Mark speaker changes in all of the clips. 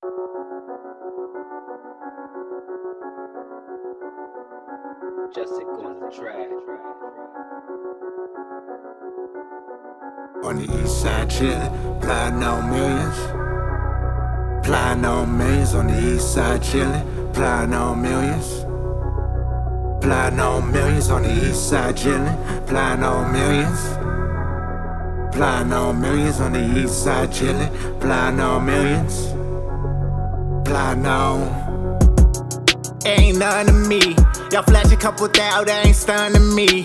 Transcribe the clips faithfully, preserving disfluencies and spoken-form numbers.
Speaker 1: Jessica on the track.
Speaker 2: On the east side chillin', plotting on millions. Plotting on millions on the east side chillin', plotting on millions. Plotting on millions on the east side chillin', plotting on millions. Plotting on millions on the east side chillin', plotting on millions. Plotting on.
Speaker 3: Ain't nothing to me. Y'all flash a couple thou, that ain't stunning me.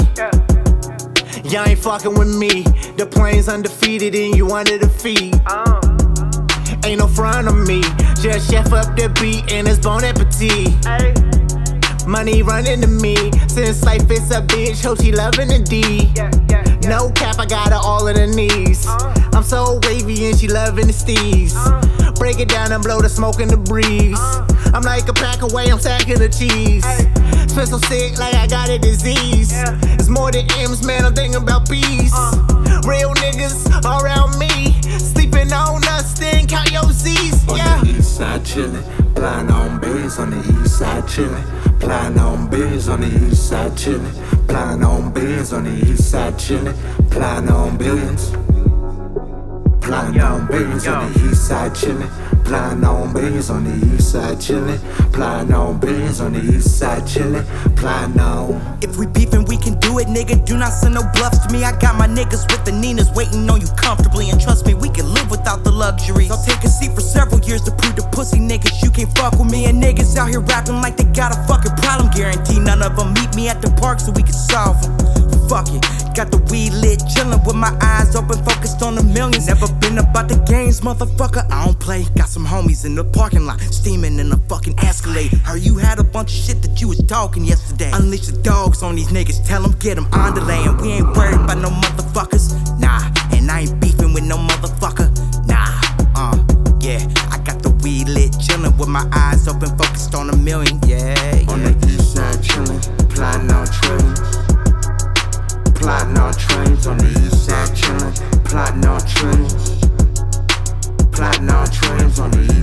Speaker 3: Y'all ain't fucking with me. The plane's undefeated and you under the feet. Ain't no front on me. Just chef up the beat and it's bon appetit. Money running to me. Since life is a bitch, hope she loving the D. No cap, I got her all in her knees. I'm so wavy and she loving the steez. Break it down and blow the smoke in the breeze. I'm like a pack away, I'm stacking the cheese. Feel so sick like I got a disease. It's more than M's, man, I'm thinking about peace. Real niggas around me, sleeping on us, then count your Z's. Yeah.
Speaker 2: On the east side chillin', plotting on billions on the east side chillin'. Plotting on billions on the east side chillin'. Plotting on billions on the east side chillin'. Plotting on billions. Plotting on billions on the east side chillin'. Plotting on billions on the east side chillin'. Plotting on billions on the east side chillin'. Plotting on.
Speaker 4: If we beefin', we can do it, nigga. Do not send no bluffs to me. I got my niggas with the Ninas waiting on you comfortably. And trust me, we can live without the luxuries. I'll take a seat for several years to prove to pussy niggas you can't fuck with me. And niggas out here rapping like they got a fucking problem. Guarantee none of them meet me at the park so we can solve them. Fuck it, got the weed lit, chillin' with my eyes open, focused on the millions. Never been about the games, motherfucker, I don't play. Got some homies in the parking lot, steaming in a fucking Escalade. Heard you had a bunch of shit that you was talking yesterday. Unleash the dogs on these niggas, tell them get them on delay. And we ain't worried about no motherfuckers, nah. And I ain't beefing with no motherfucker, nah. Uh, yeah, I got the weed lit, chillin' with my eyes open, focused on a million, yeah, yeah.
Speaker 2: On the east side chillin', plotting on trains. Plotting on trains on the east side chillin', plotting on trains. Plotting on trains on the east